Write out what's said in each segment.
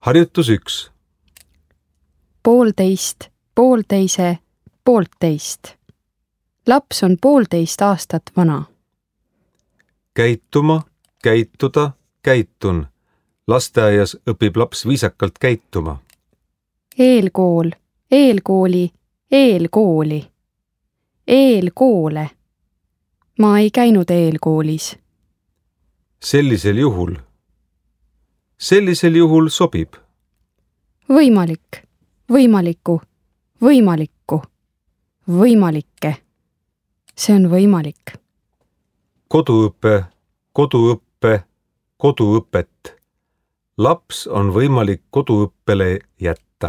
Harjutus 1. Poolteist, poolteise, poolteist. Laps on 1,5 aastat vana. Käituma, käituda, käitun. Lasteaias õpib laps viisakalt käituma. Eelkool, eelkooli, eelkooli. Eelkoole. Ma ei käinud eelkoolis. Sellisel juhul. Sellisel juhul sobib. Võimalik, võimaliku, võimalikku, võimalikke. See on võimalik. Koduõpe, koduõppe, koduõpet. Laps on võimalik koduõppele jätta.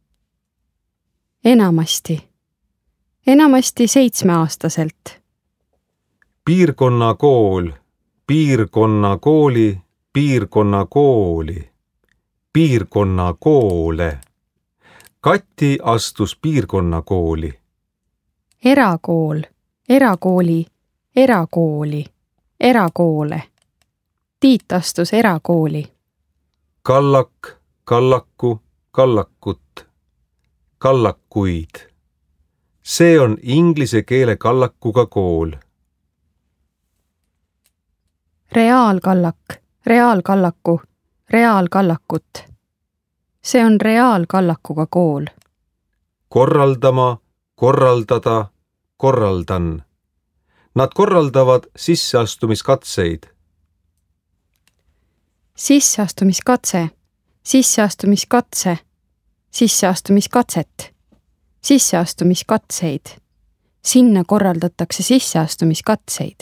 Enamasti. Enamasti 7-aastaselt. Piirkonnakool, piirkonnakooli, piirkonnakooli, piirkonnakoole. Kati astus piirkonnakooli. Erakool, erakooli, erakooli, erakoole. Tiit astus erakooli. Kallak, kallaku, kallakut, kallakuid. See on inglise keele kallakuga kool. Reaalkallak, reaalkallaku, reaalkallakut. See on reaalkallakuga kool. Korraldama, korraldada, korraldan. Nad korraldavad sisseastumiskatseid. Sisseastumiskatse, sisseastumiskatse, sisseastumiskatset, sisseastumiskatseid. Sinna korraldatakse sisseastumiskatseid.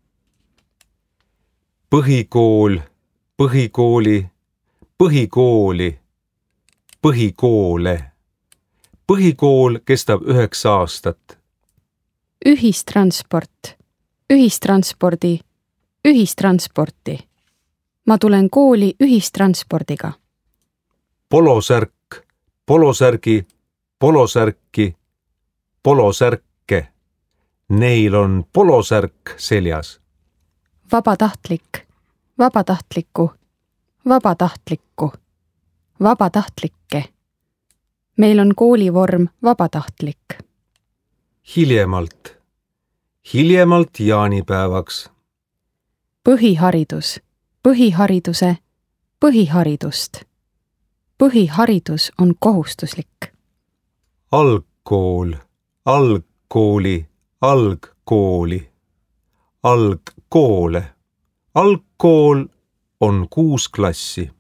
Põhikool, põhikooli, põhikooli, põhikoole. Põhikool kestab 9 aastat. Ühistransport, ühistranspordi, ühistransporti. Ma tulen kooli ühistranspordiga. Polosärk, polosärgi, polosärki, polosärke. Neil on polosärk seljas. Vabatahtlik, vabatahtlikku, vabatahtlikku, vabatahtlikke. Meil on koolivorm vabatahtlik. Hiljemalt, hiljemalt jaanipäevaks. Põhiharidus, põhihariduse, põhiharidust. Põhiharidus on kohustuslik. Algkool, algkooli, algkooli, algkoole. Algkool on 6 klassi.